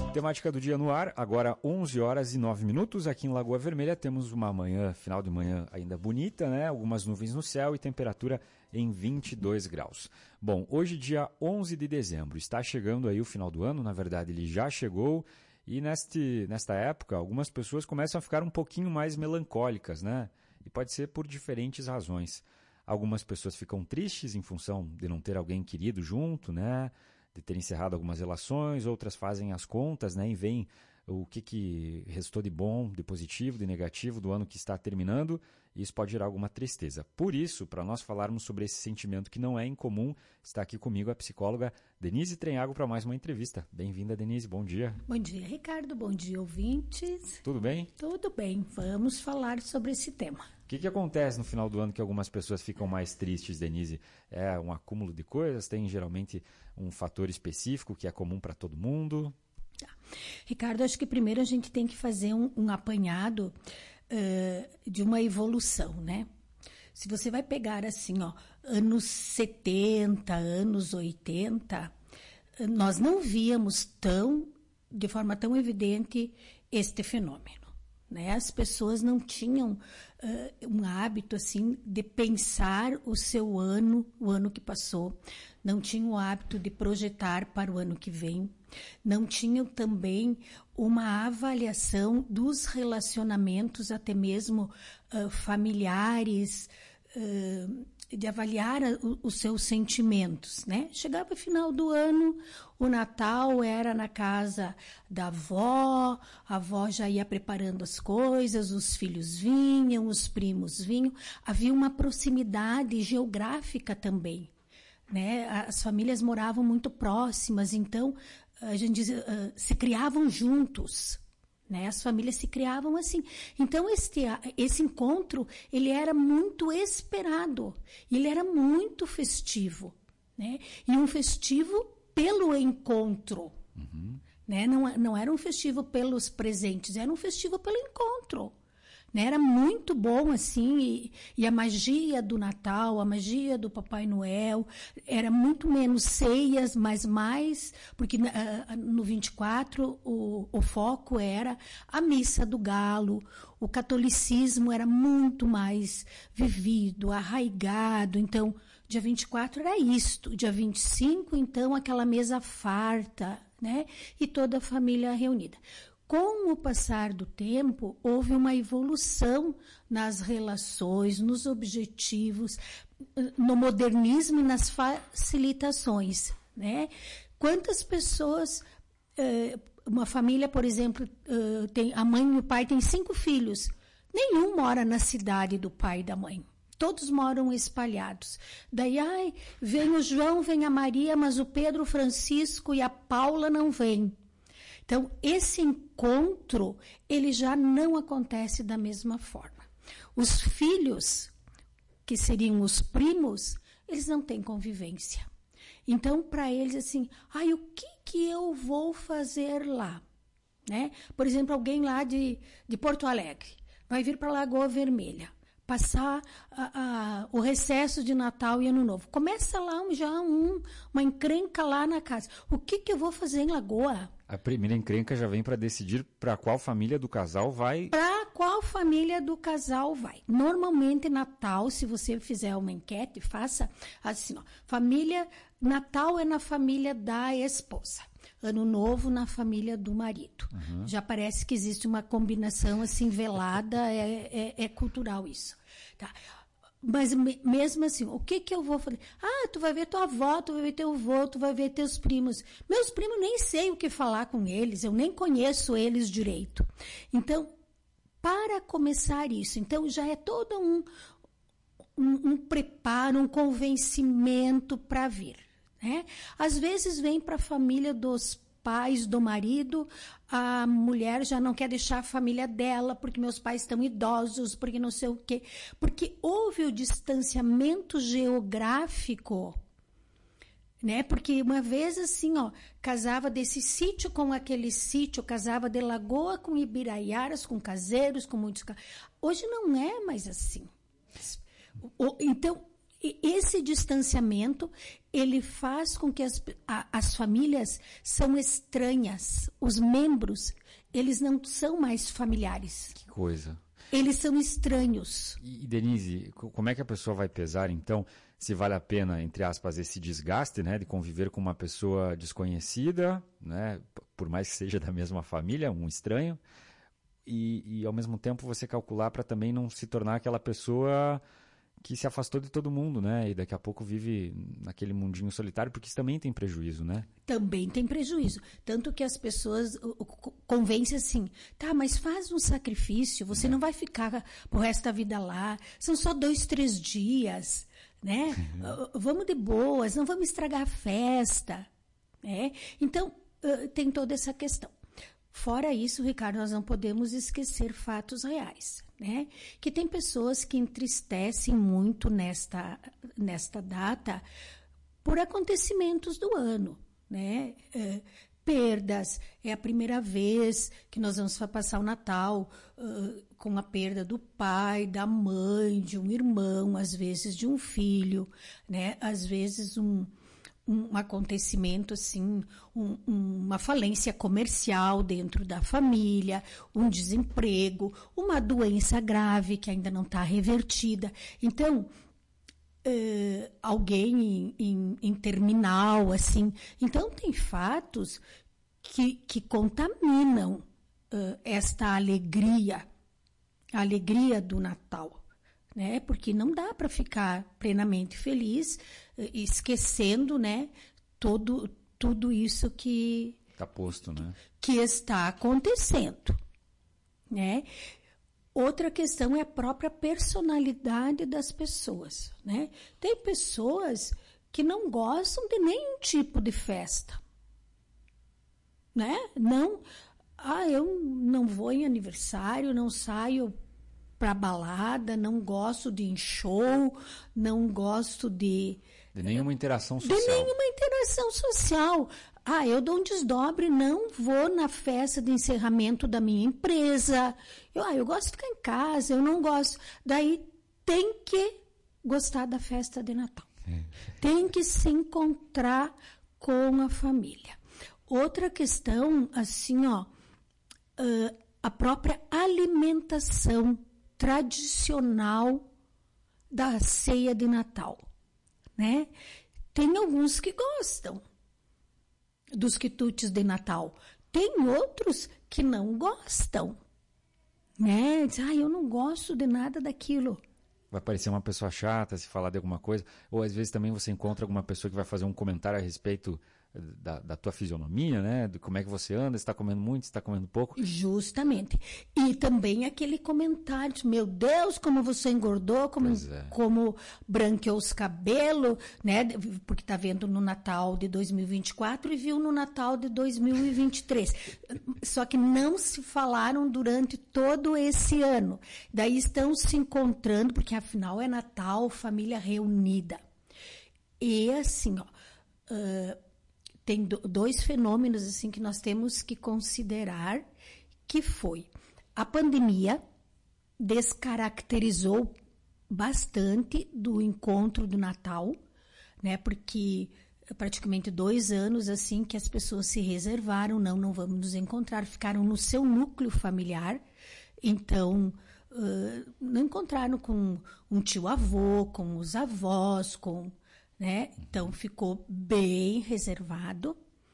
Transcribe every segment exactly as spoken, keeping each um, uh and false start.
Temática do dia no ar, agora onze horas e nove minutos, aqui em Lagoa Vermelha temos uma manhã, final de manhã ainda bonita, né? Algumas nuvens no céu e temperatura em vinte e dois graus. Bom, hoje dia onze de dezembro, está chegando aí o final do ano, na verdade ele já chegou e neste, nesta época algumas pessoas começam a ficar um pouquinho mais melancólicas, né? E pode ser por diferentes razões. Algumas pessoas ficam tristes em função de não ter alguém querido junto, né? De ter encerrado algumas relações, outras fazem as contas, né, e veem o que, que restou de bom, de positivo, de negativo do ano que está terminando, e isso pode gerar alguma tristeza. Por isso, para nós falarmos sobre esse sentimento que não é incomum, está aqui comigo a psicóloga Denise Trenhago para mais uma entrevista. Bem-vinda, Denise, bom dia. Bom dia, Ricardo, bom dia, ouvintes. Tudo bem? Tudo bem, vamos falar sobre esse tema. O que, que acontece no final do ano que algumas pessoas ficam mais tristes, Denise? É um acúmulo de coisas? Tem geralmente um fator específico que é comum para todo mundo? Tá. Ricardo, acho que primeiro a gente tem que fazer um, um apanhado uh, de uma evolução, né? Se você vai pegar assim, ó, anos setenta, anos oitenta, nós não víamos tão, de forma tão evidente este fenômeno. Né? As pessoas não tinham uh, um hábito assim de pensar o seu ano, o ano que passou, não tinham o hábito de projetar para o ano que vem, não tinham também uma avaliação dos relacionamentos, até mesmo uh, familiares, uh, de avaliar o, os seus sentimentos, né? Chegava o final do ano, o Natal era na casa da avó, a avó já ia preparando as coisas, os filhos vinham, os primos vinham, havia uma proximidade geográfica também, né? As famílias moravam muito próximas, então a gente diz, uh, se criavam juntos. Né, as famílias se criavam assim. Então, este, esse encontro, ele era muito esperado. Ele era muito festivo. Né? E um festivo pelo encontro. Uhum. Né? Não, não era um festivo pelos presentes, era um festivo pelo encontro. Né? Era muito bom, assim, e, e a magia do Natal, a magia do Papai Noel, era muito menos ceias, mas mais, porque uh, no vinte e quatro o, o foco era a missa do galo, o catolicismo era muito mais vivido, arraigado, então, dia vinte e quatro era isto, dia vinte e cinco, então, aquela mesa farta, né? E toda a família reunida. Com o passar do tempo, houve uma evolução nas relações, nos objetivos, no modernismo e nas facilitações, né? Quantas pessoas, uma família, por exemplo, tem, a mãe e o pai têm cinco filhos, nenhum mora na cidade do pai e da mãe. Todos moram espalhados. Daí, ai, vem o João, vem a Maria, mas o Pedro, o Francisco e a Paula não vêm. Então, esse encontro, ele já não acontece da mesma forma. Os filhos, que seriam os primos, eles não têm convivência. Então, para eles, assim, ai, o que que eu vou fazer lá? Né? Por exemplo, alguém lá de, de Porto Alegre vai vir para Lagoa Vermelha, passar a, a, o recesso de Natal e Ano Novo. Começa lá um, já um, uma encrenca lá na casa. O que que eu vou fazer em Lagoa? A primeira encrenca já vem para decidir para qual família do casal vai... Para qual família do casal vai. Normalmente, Natal, se você fizer uma enquete, faça assim, ó. Família, Natal é na família da esposa. Ano Novo na família do marido. Uhum. Já parece que existe uma combinação assim velada, é, é, é cultural isso. Tá? Mas mesmo assim, o que que eu vou fazer? Ah, tu vai ver tua avó, tu vai ver teu avô, tu vai ver teus primos. Meus primos nem sei o que falar com eles, eu nem conheço eles direito. Então, para começar isso, então já é todo um, um, um preparo, um convencimento para vir. Né? Às vezes vem para a família dos pais do marido, a mulher já não quer deixar a família dela, porque meus pais estão idosos, porque não sei o quê. Porque houve o distanciamento geográfico, né? Porque uma vez assim, ó, casava desse sítio com aquele sítio, casava de Lagoa com Ibiraiaras, com Caseiros, com muitos... Hoje não é mais assim. Então, E esse distanciamento, ele faz com que as, a, as famílias são estranhas. Os membros, eles não são mais familiares. Que coisa. Eles são estranhos. E, Denise, como é que a pessoa vai pesar, então, se vale a pena, entre aspas, esse desgaste, né, de conviver com uma pessoa desconhecida, né, por mais que seja da mesma família, um estranho, e, e ao mesmo tempo você calcular para também não se tornar aquela pessoa que se afastou de todo mundo, né? E daqui a pouco vive naquele mundinho solitário, porque isso também tem prejuízo, né? Também tem prejuízo. Tanto que as pessoas convencem assim, tá, mas faz um sacrifício, você é. não vai ficar pro resto da vida lá, são só dois, três dias, né? Uhum. Vamos de boas, não vamos estragar a festa, né? Então, tem toda essa questão. Fora isso, Ricardo, nós não podemos esquecer fatos reais, né? Que tem pessoas que entristecem muito nesta, nesta data por acontecimentos do ano, né? É, perdas, é a primeira vez que nós vamos passar o Natal uh, com a perda do pai, da mãe, de um irmão, às vezes de um filho, né? Às vezes um... um acontecimento, assim, um, uma falência comercial dentro da família, um desemprego, uma doença grave que ainda não está revertida. Então, uh, alguém em, em, em terminal, assim. Então, tem fatos que, que contaminam uh, esta alegria, a alegria do Natal. Né? Porque não dá para ficar plenamente feliz, esquecendo, né, todo, tudo isso que, tá posto, né? que está acontecendo. Né? Outra questão é a própria personalidade das pessoas. Né? Tem pessoas que não gostam de nenhum tipo de festa. Né? Não, ah, eu não vou em aniversário, não saio para balada, não gosto de ir em show, não gosto de... De nenhuma interação social. De nenhuma interação social. Ah, eu dou um desdobre, não vou na festa de encerramento da minha empresa. Eu, ah, eu gosto de ficar em casa, eu não gosto. Daí tem que gostar da festa de Natal. É. Tem que se encontrar com a família. Outra questão, assim, ó, uh, a própria alimentação tradicional da ceia de Natal, né? Tem alguns que gostam dos quitutes de Natal, tem outros que não gostam, né? Diz, ah, eu não gosto de nada daquilo. Vai parecer uma pessoa chata se falar de alguma coisa, ou às vezes também você encontra alguma pessoa que vai fazer um comentário a respeito Da, da tua fisionomia, né? De como é que você anda, se está comendo muito, se está comendo pouco. Justamente. E também aquele comentário, meu Deus, como você engordou, como, é. como branqueou os cabelos, né? Porque está vendo no Natal de dois mil e vinte e quatro e viu no Natal de dois mil e vinte e três. Só que não se falaram durante todo esse ano. Daí estão se encontrando, porque afinal é Natal, família reunida. E assim, ó... Uh, tem dois fenômenos assim que nós temos que considerar, que foi a pandemia descaracterizou bastante do encontro do Natal, né? Porque praticamente dois anos assim que as pessoas se reservaram, não, não vamos nos encontrar, ficaram no seu núcleo familiar, então uh, não encontraram com um tio-avô, com os avós, com... Né? Então, ficou bem reservado.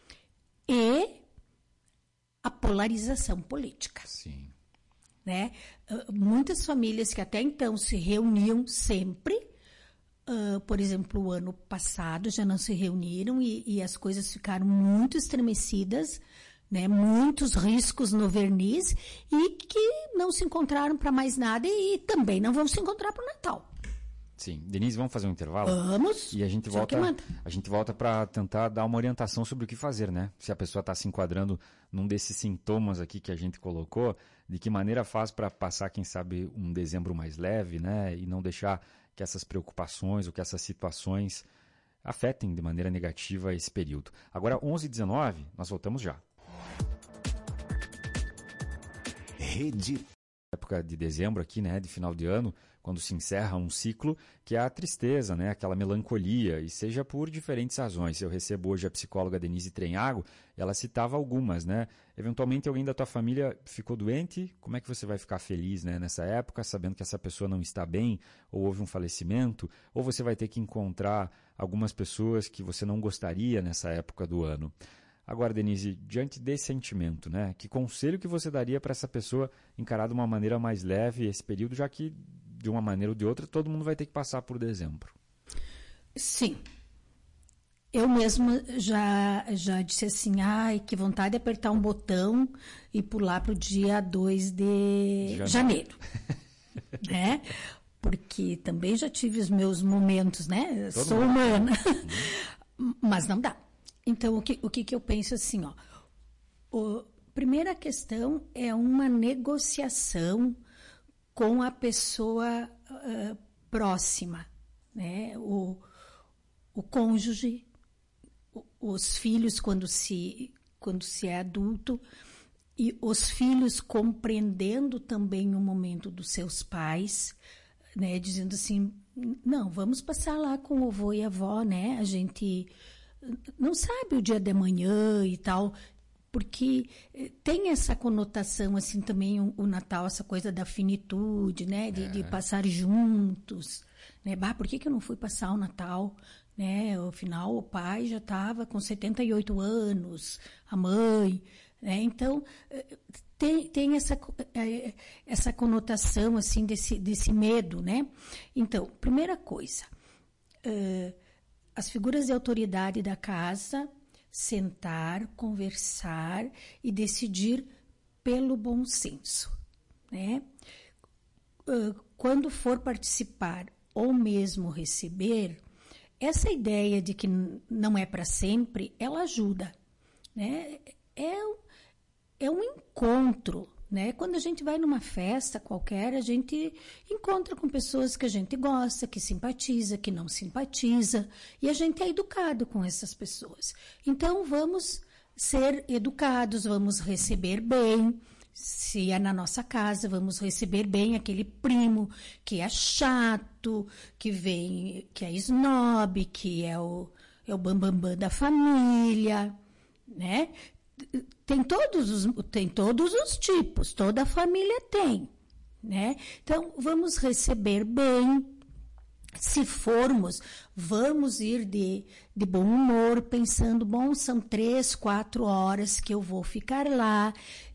E a polarização política. Sim. Né? Uh, muitas famílias que até então se reuniam sempre, uh, por exemplo, o ano passado já não se reuniram e, e as coisas ficaram muito estremecidas, né? Muitos riscos no verniz e que não se encontraram para mais nada e também não vão se encontrar para o Natal. Sim. Denise, vamos fazer um intervalo? Vamos. E a gente volta, a gente volta para tentar dar uma orientação sobre o que fazer, né? Se a pessoa está se enquadrando num desses sintomas aqui que a gente colocou, de que maneira faz para passar, quem sabe, um dezembro mais leve, né? E não deixar que essas preocupações ou que essas situações afetem de maneira negativa esse período. Agora, onze e dezenove, nós voltamos já. Rede época de dezembro aqui, né, de final de ano, quando se encerra um ciclo, que é a tristeza, né, aquela melancolia, e seja por diferentes razões. Eu recebo hoje a psicóloga Denise Trenhago, ela citava algumas, né? Eventualmente alguém da tua família ficou doente, como é que você vai ficar feliz, né, nessa época, sabendo que essa pessoa não está bem, ou houve um falecimento, ou você vai ter que encontrar algumas pessoas que você não gostaria nessa época do ano. Agora, Denise, diante desse sentimento, né, que conselho que você daria para essa pessoa encarar de uma maneira mais leve esse período, já que, de uma maneira ou de outra, todo mundo vai ter que passar por dezembro? Sim. Eu mesma já, já disse assim, ai, que vontade de apertar um botão e pular para o dia dois de janeiro. janeiro. Né? Porque também já tive os meus momentos, né? Todo Sou mundo. humana. Uhum. Mas não dá. Então, o que, o que, que eu penso assim, ó, a primeira questão é uma negociação com a pessoa uh, próxima, né? O, o cônjuge, o, os filhos quando se, quando se é adulto, e os filhos compreendendo também o momento dos seus pais, né? Dizendo assim, não, vamos passar lá com o avô e a avó, né? A gente não sabe o dia de amanhã e tal, porque tem essa conotação, assim, também o, o Natal, essa coisa da finitude, né, de, é. de passar juntos, né, bah, por que que eu não fui passar o Natal, né, afinal o pai já estava com setenta e oito anos, a mãe, né, então tem, tem essa, essa conotação, assim, desse, desse medo, né, então, primeira coisa, uh, as figuras de autoridade da casa, sentar, conversar e decidir pelo bom senso, né? Quando for participar ou mesmo receber, essa ideia de que não é para sempre, ela ajuda, né? É, é um encontro, né? Quando a gente vai numa festa qualquer, a gente encontra com pessoas que a gente gosta, que simpatiza, que não simpatiza, e a gente é educado com essas pessoas. Então, vamos ser educados, vamos receber bem. Se é na nossa casa, vamos receber bem aquele primo que é chato, que vem, que é snob, que é o, é o bambambam da família, né? Tem todos os, tem todos os tipos, toda a família tem, né? Então, vamos receber bem. Se formos, vamos ir de, de bom humor, pensando, bom, são três, quatro horas que eu vou ficar lá.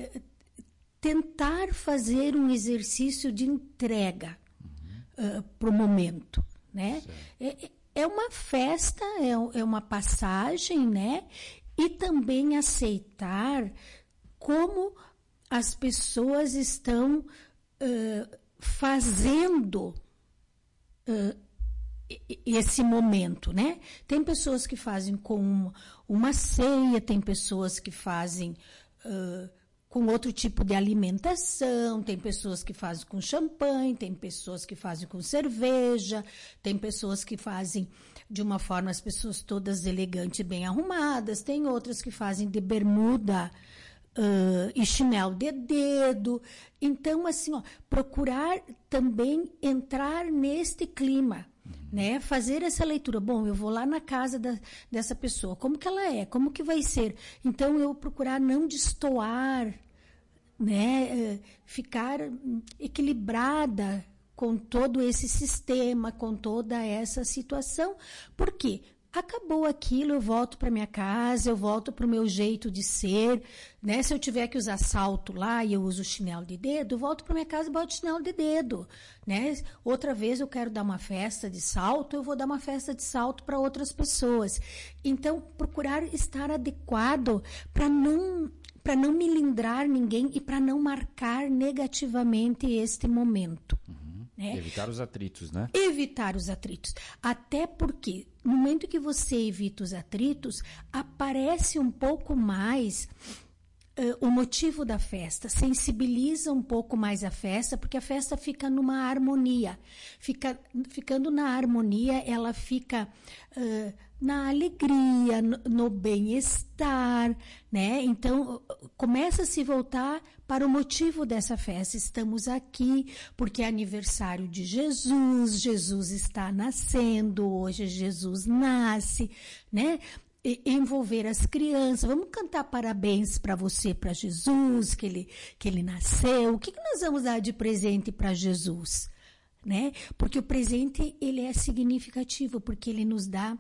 Tentar fazer um exercício de entrega uhum. uh, para o momento, né? É, é uma festa, é, é uma passagem, né? E também aceitar como as pessoas estão uh, fazendo uh, esse momento, né? Tem pessoas que fazem com uma, uma ceia, tem pessoas que fazem uh, com outro tipo de alimentação, tem pessoas que fazem com champanhe, tem pessoas que fazem com cerveja, tem pessoas que fazem de uma forma, as pessoas todas elegantes e bem arrumadas, tem outras que fazem de bermuda uh, e chinelo de dedo. Então, assim, ó, procurar também entrar neste clima, né? Fazer essa leitura. Bom, eu vou lá na casa da, dessa pessoa, como que ela é, como que vai ser? Então, eu procurar não destoar, né? Ficar equilibrada com todo esse sistema, com toda essa situação. Por quê? Acabou aquilo, eu volto para minha casa, eu volto para o meu jeito de ser, né? Se eu tiver que usar salto lá e eu uso chinelo de dedo, eu volto para minha casa e boto chinelo de dedo, né? Outra vez eu quero dar uma festa de salto, eu vou dar uma festa de salto para outras pessoas. Então, procurar estar adequado para não, para não melindrar ninguém e para não marcar negativamente este momento. Uhum. É. Evitar os atritos, né? Evitar os atritos. Até porque, no momento que você evita os atritos, aparece um pouco mais uh, o motivo da festa, sensibiliza um pouco mais a festa, porque a festa fica numa harmonia. Fica, ficando na harmonia, ela fica uh, na alegria, no, no bem-estar, né? Então, começa a se voltar para o motivo dessa festa. Estamos aqui porque é aniversário de Jesus, Jesus está nascendo, hoje Jesus nasce, né? E envolver as crianças, vamos cantar parabéns para você, para Jesus, que ele, que ele nasceu. O que, que nós vamos dar de presente para Jesus? Né? Porque o presente ele é significativo, porque ele nos dá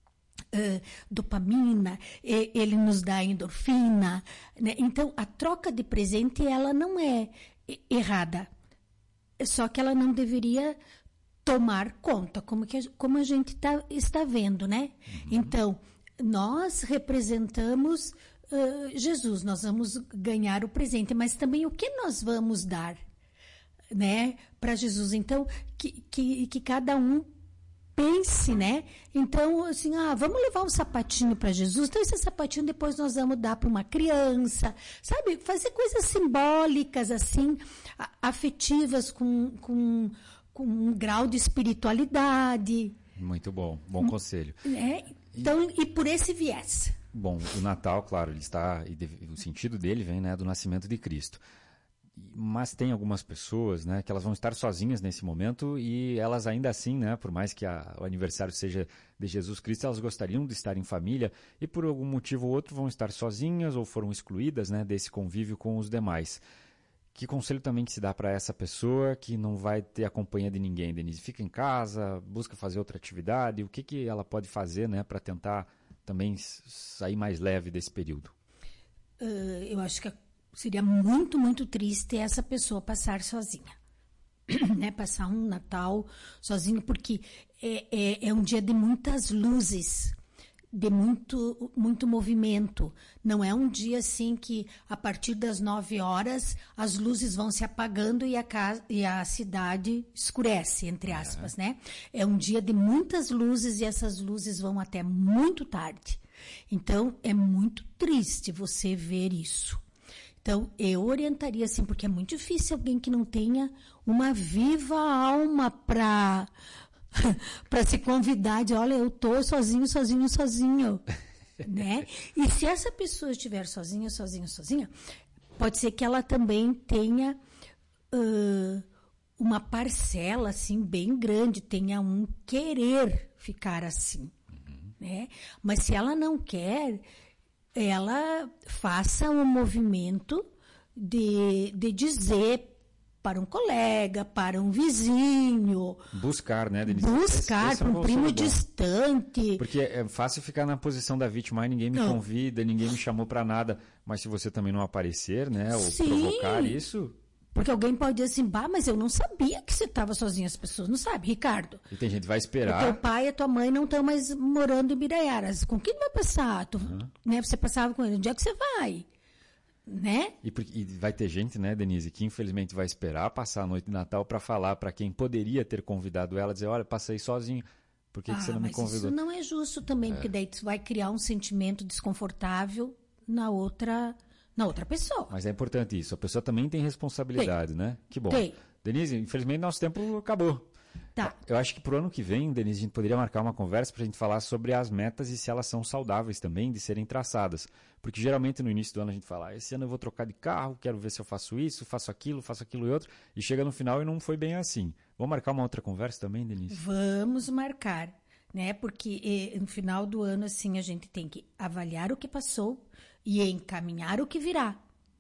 Uh, dopamina, ele nos dá endorfina, né? Então a troca de presente ela não é errada, só que ela não deveria tomar conta, como, que a, como a gente tá, está vendo, né? Uhum. Então nós representamos uh, Jesus, nós vamos ganhar o presente, mas também o que nós vamos dar, né, para Jesus. Então que, que, que cada um pense, né? Então, assim, ah, vamos levar um sapatinho para Jesus, então esse sapatinho depois nós vamos dar para uma criança, sabe? Fazer coisas simbólicas, assim, afetivas, com, com, com um grau de espiritualidade. Muito bom, bom conselho. É, então, e, e por esse viés. Bom, o Natal, claro, ele está, o sentido dele vem, né, do nascimento de Cristo. Mas tem algumas pessoas, né, que elas vão estar sozinhas nesse momento e elas ainda assim, né, por mais que a, o aniversário seja de Jesus Cristo, elas gostariam de estar em família e por algum motivo ou outro vão estar sozinhas ou foram excluídas, né, desse convívio com os demais. Que conselho também que se dá para essa pessoa que não vai ter a companhia de ninguém, Denise? Fica em casa, busca fazer outra atividade, o que, que ela pode fazer, né, para tentar também sair mais leve desse período? Uh, eu acho que a seria muito, muito triste essa pessoa passar sozinha, né? Passar um Natal sozinho, porque é, é, é um dia de muitas luzes, de muito, muito movimento. Não é um dia assim que a partir das nove horas as luzes vão se apagando e a, casa, e a cidade escurece, entre aspas, é. né? É um dia de muitas luzes e essas luzes vão até muito tarde. Então, é muito triste você ver isso. Então, eu orientaria assim, porque é muito difícil alguém que não tenha uma viva alma para para se convidar de, olha, eu estou sozinho, sozinho, sozinho, né? E se essa pessoa estiver sozinha, sozinha, sozinha, pode ser que ela também tenha uh, uma parcela, assim, bem grande, tenha um querer ficar assim, uhum. né? Mas se ela não quer, ela faça um movimento de, de dizer para um colega, para um vizinho. Buscar, né, Denise? Buscar para um primo distante. Porque é fácil ficar na posição da vítima, ninguém me não. convida, ninguém me chamou para nada. Mas se você também não aparecer, né, ou Sim. provocar isso... Porque alguém pode dizer assim, bah, mas eu não sabia que você estava sozinho, as pessoas não sabem, Ricardo. E tem gente que vai esperar. O teu pai e a tua mãe não estão mais morando em Biraiaras. Com quem vai passar? Tu, uhum. né, você passava com ele, onde é que você vai? Né? E, e vai ter gente, né, Denise, que infelizmente vai esperar passar a noite de Natal para falar para quem poderia ter convidado ela, dizer, olha, passei sozinho, por que, ah, que você não me convidou? Isso não é justo também, é. porque daí tu vai criar um sentimento desconfortável na outra... na outra pessoa. Mas é importante isso. A pessoa também tem responsabilidade, tem. né? Que bom. Tem. Denise, infelizmente nosso tempo acabou. Tá. Eu acho que pro ano que vem, Denise, a gente poderia marcar uma conversa para a gente falar sobre as metas e se elas são saudáveis também de serem traçadas. Porque geralmente no início do ano a gente fala, ah, esse ano eu vou trocar de carro, quero ver se eu faço isso, faço aquilo, faço aquilo e outro. E chega no final e não foi bem assim. Vamos marcar uma outra conversa também, Denise? Vamos marcar. Né? Porque eh, no final do ano assim, a gente tem que avaliar o que passou e encaminhar o que virá.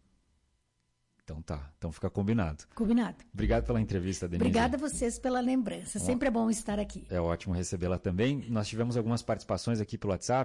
Então tá, então fica combinado. Combinado. Obrigado pela entrevista, Denise. Obrigada a vocês pela lembrança, sempre é bom estar aqui. É ótimo recebê-la também. Nós tivemos algumas participações aqui pelo WhatsApp.